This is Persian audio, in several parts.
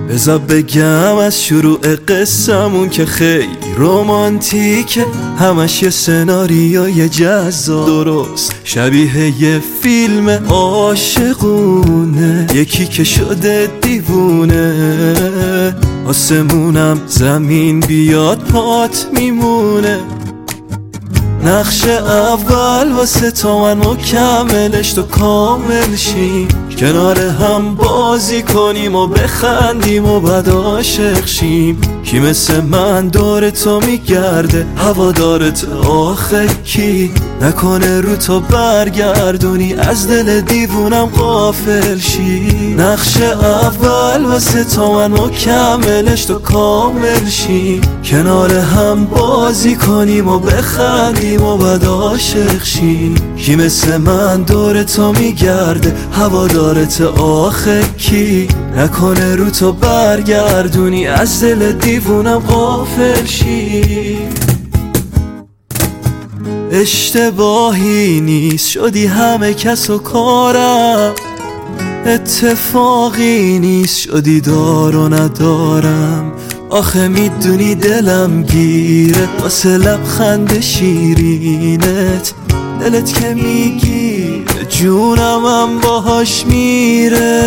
بذار بگم از شروع قصه‌مون که خیلی رمانتیکه، همش یه سناریوی جذاب، درست شبیه یه فیلم عاشقونه. یکی که شده دیوونه، آسمونم زمین بیاد پات میمونه. نقش اول واسه تو من مکملش، تو کامل شیم، کنار هم بازی کنیم و بخندیم و بعد عاشق شیم. کی مثل من دور تو میگرده، هوادارت آخه کی؟ نکنه رو تو برگردونی، از دل دیوونم غافل شی. نقش اول واسه تو من مکملش، تو کامل شیم، کنار هم بازی کنیم و بخندیم و بعد عاشق شیم. کی مثل من دور تو میگرده، هوادارت آخه کی؟ نکنه رو تو برگردونی، از دل دیوونم غافل شی. اشتباهی نیست شدی همه کس و کارم، اتفاقی نیست شدی دار و ندارم. آخه میدونی دلم گیره واسه لبخند شیرینت، دلت که میگیره جونم هم باهاش میره.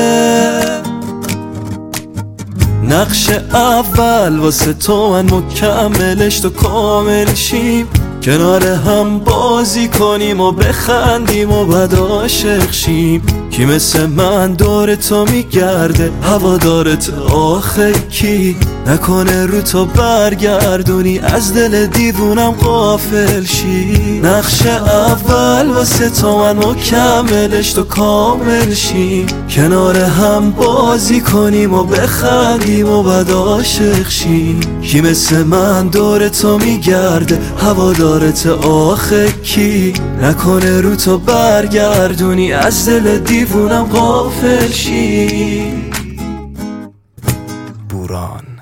نقش اول واسه تو من مکملش، تو کامل شیم، کنار هم بازی کنیم و بخندیم و بعد عاشق شیم. کی مثل من دور تو میگرده، هوادارت آخه کی؟ نکنه رو تو برگردونی، از دل دیوونم غافل شی. نقش اول واسه تو من مکملش، تو کامل شیم، کنار هم بازی کنیم و بخندیم و بعد عاشق شیم. کی مثل من دور تو میگرده، هوادارت آخه کی؟ نکنه رو تو برگردونی، از دل دیوونم غافل شی. بوران.